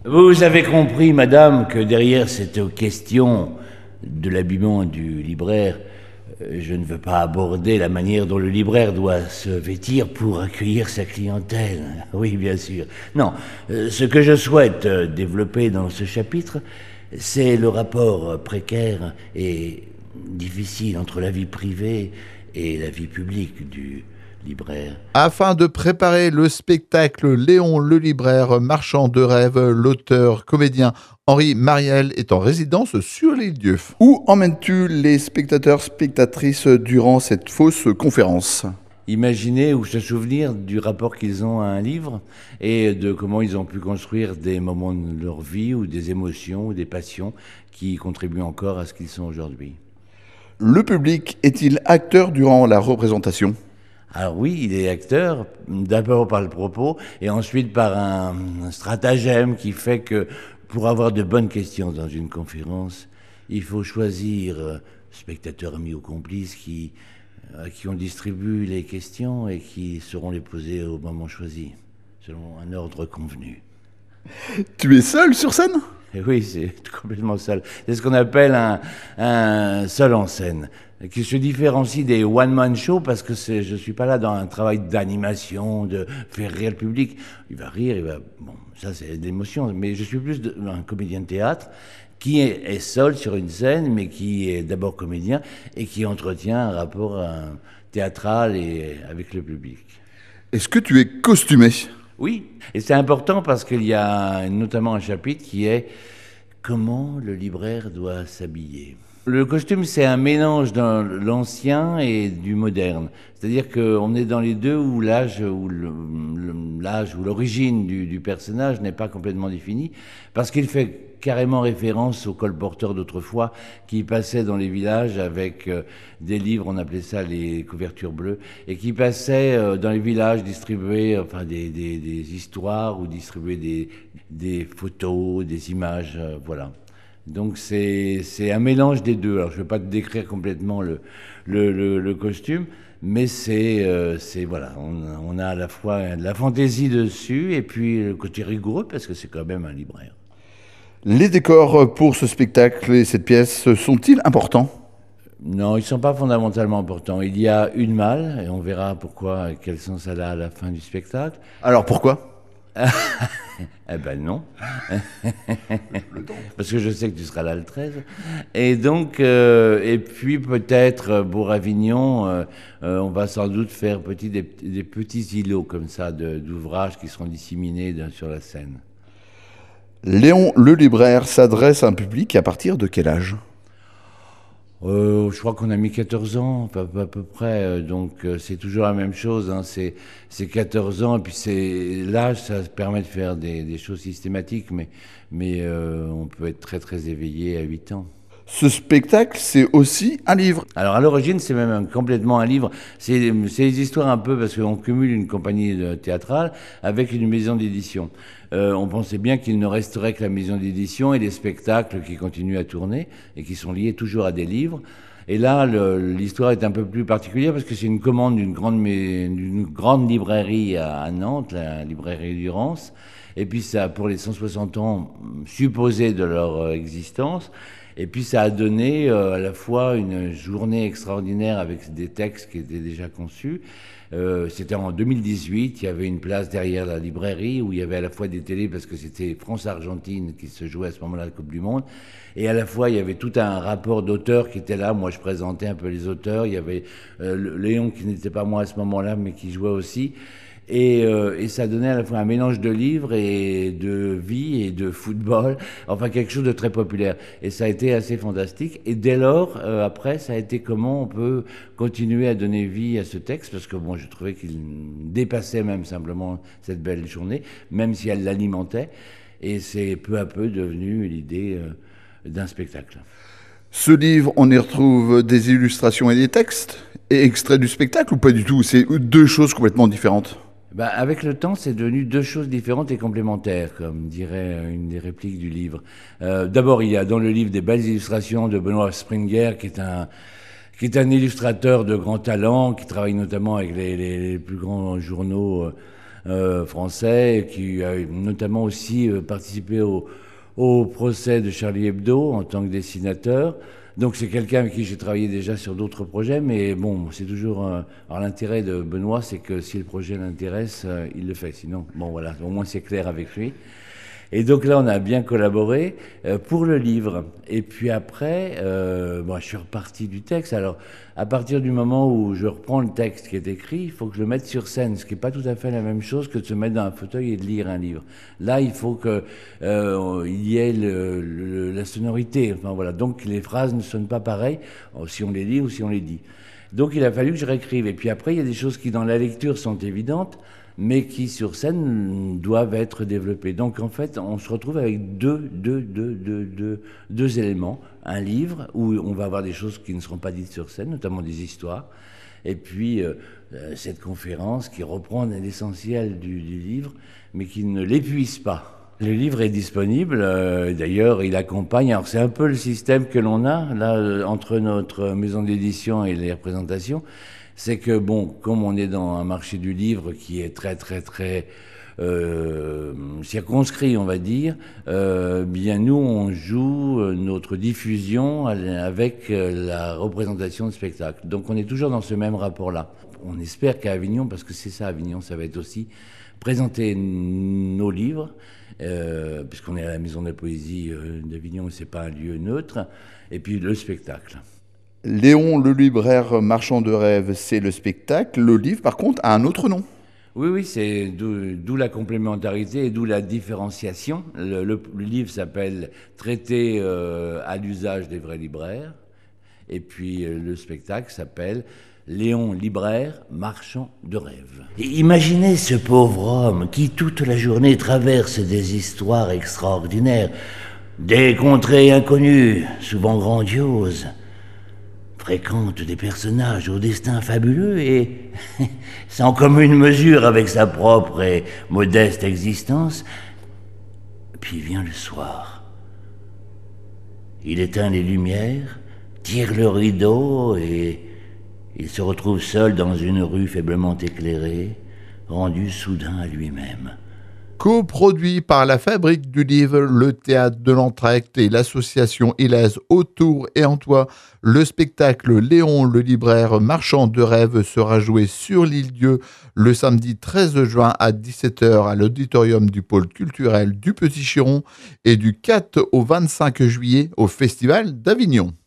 Vous avez compris, madame, que derrière cette question de l'habillement du libraire, je ne veux pas aborder la manière dont le libraire doit se vêtir pour accueillir sa clientèle. Oui, bien sûr. Non, ce que je souhaite développer dans ce chapitre, c'est le rapport précaire et difficile entre la vie privée et la vie publique du libraire. Afin de préparer le spectacle Léon le libraire, marchand de rêves, l'auteur comédien Henri Mariel est en résidence sur l'île Dieu. Où emmènes-tu les spectateurs, spectatrices durant cette fausse conférence ? Imaginer ou se souvenir du rapport qu'ils ont à un livre et de comment ils ont pu construire des moments de leur vie ou des émotions ou des passions qui contribuent encore à ce qu'ils sont aujourd'hui. Le public est-il acteur durant la représentation ? Alors oui, il est acteur, d'abord par le propos et ensuite par un stratagème qui fait que pour avoir de bonnes questions dans une conférence, il faut choisir spectateurs amis ou complices à qui on distribue les questions et qui seront les poser au moment choisi, selon un ordre convenu. Tu es seul sur scène ? Et oui, c'est complètement seul. C'est ce qu'on appelle un seul en scène, qui se différencie des one-man shows parce que je ne suis pas là dans un travail d'animation, de faire rire le public. Il va rire, bon, ça c'est de l'émotion, mais je suis plus un comédien de théâtre qui est seul sur une scène, mais qui est d'abord comédien et qui entretient un rapport théâtral et avec le public. Est-ce que tu es costumé ? Oui, et c'est important parce qu'il y a notamment un chapitre qui est comment le libraire doit s'habiller. Le costume, c'est un mélange de l'ancien et du moderne. C'est-à-dire qu'on est dans les deux où l'âge ou l'origine du personnage n'est pas complètement définie, parce qu'il fait carrément référence aux colporteurs d'autrefois qui passaient dans les villages avec des livres, on appelait ça les couvertures bleues, et qui passaient dans les villages distribuer des histoires ou distribuer des photos, des images, voilà. Donc c'est un mélange des deux. Alors je ne vais pas te décrire complètement le costume, mais c'est voilà, on a à la fois de la fantaisie dessus et puis le côté rigoureux parce que c'est quand même un libraire. Les décors pour ce spectacle et cette pièce sont-ils importants ? Non, ils ne sont pas fondamentalement importants. Il y a une malle, et on verra pourquoi, quel sens elle a à la fin du spectacle. Alors pourquoi ? Eh ben non. Parce que je sais que tu seras là le 13. Et donc, et puis peut-être pour Avignon, on va sans doute faire des petits îlots comme ça d'ouvrages qui seront disséminés sur la scène. Léon le libraire s'adresse à un public à partir de quel âge ? Je crois qu'on a mis 14 ans, à peu près, donc c'est toujours la même chose, hein, c'est 14 ans, et puis l'âge, ça permet de faire des choses systématiques, mais on peut être très très éveillé à 8 ans. Ce spectacle, c'est aussi un livre. Alors à l'origine, c'est même complètement un livre. C'est des histoires un peu parce qu'on cumule une compagnie théâtrale avec une maison d'édition. On pensait bien qu'il ne resterait que la maison d'édition et les spectacles qui continuent à tourner et qui sont liés toujours à des livres. Et là, l'histoire est un peu plus particulière parce que c'est une commande d'une grande librairie à Nantes, la librairie Durance. Et puis ça, pour les 160 ans supposés de leur existence. Et puis ça a donné à la fois une journée extraordinaire avec des textes qui étaient déjà conçus. C'était en 2018, il y avait une place derrière la librairie où il y avait à la fois des télés parce que c'était France-Argentine qui se jouait à ce moment-là la Coupe du Monde. Et à la fois, il y avait tout un rapport d'auteurs qui était là. Moi, je présentais un peu les auteurs. Il y avait Léon qui n'était pas moi à ce moment-là, mais qui jouait aussi. Et ça donnait à la fois un mélange de livres et de vie et de football, enfin quelque chose de très populaire. Et ça a été assez fantastique. Et dès lors, après, ça a été comment on peut continuer à donner vie à ce texte, parce que bon, je trouvais qu'il dépassait même simplement cette belle journée, même si elle l'alimentait. Et c'est peu à peu devenu l'idée d'un spectacle. Ce livre, on y retrouve des illustrations et des textes et extraits du spectacle ou pas du tout ? C'est deux choses complètement différentes. Avec le temps, c'est devenu deux choses différentes et complémentaires, comme dirait une des répliques du livre. D'abord, il y a dans le livre des belles illustrations de Benoît Springer, qui est un illustrateur de grand talent, qui travaille notamment avec les plus grands journaux français, qui a notamment aussi participé au procès de Charlie Hebdo en tant que dessinateur. Donc c'est quelqu'un avec qui j'ai travaillé déjà sur d'autres projets, mais bon, c'est toujours... alors l'intérêt de Benoît, c'est que si le projet l'intéresse, il le fait. Sinon, bon voilà, au moins c'est clair avec lui. Et donc là, on a bien collaboré pour le livre. Et puis après, bon, je suis reparti du texte. Alors, à partir du moment où je reprends le texte qui est écrit, il faut que je le mette sur scène, ce qui n'est pas tout à fait la même chose que de se mettre dans un fauteuil et de lire un livre. Là, il faut que il y ait la sonorité. Enfin voilà, donc les phrases ne sonnent pas pareilles si on les lit ou si on les dit. Donc il a fallu que je réécrive. Et puis après, il y a des choses qui dans la lecture sont évidentes, mais qui sur scène doivent être développées. Donc en fait, on se retrouve avec deux éléments. Un livre où on va avoir des choses qui ne seront pas dites sur scène, notamment des histoires, et puis cette conférence qui reprend l'essentiel du livre, mais qui ne l'épuise pas. Le livre est disponible, d'ailleurs il accompagne, alors c'est un peu le système que l'on a là entre notre maison d'édition et les représentations, c'est que bon, comme on est dans un marché du livre qui est très circonscrit, on va dire, bien nous on joue notre diffusion avec la représentation de spectacle. Donc on est toujours dans ce même rapport-là. On espère qu'à Avignon, parce que c'est ça Avignon, ça va être aussi présenter nos livres, puisqu'on est à la Maison de la Poésie d'Avignon, c'est pas un lieu neutre, et puis le spectacle. Léon le libraire marchand de rêves, c'est le spectacle. Le livre, par contre, a un autre nom. Oui, c'est d'où la complémentarité et d'où la différenciation. Le livre s'appelle Traité à l'usage des vrais libraires. Et puis le spectacle s'appelle Léon libraire marchand de rêves. Imaginez ce pauvre homme qui toute la journée traverse des histoires extraordinaires, des contrées inconnues, souvent grandioses, fréquente des personnages au destin fabuleux et sans commune mesure avec sa propre et modeste existence. Puis vient le soir. Il éteint les lumières, tire le rideau et il se retrouve seul dans une rue faiblement éclairée, rendu soudain à lui-même. Coproduit par la Fabrique du Livre, le Théâtre de l'Entracte et l'association Ilaz Autour et Antoine, le spectacle Léon le libraire marchand de rêves sera joué sur l'Île-Dieu le samedi 13 juin à 17h à l'auditorium du pôle culturel du Petit Chiron et du 4 au 25 juillet au Festival d'Avignon.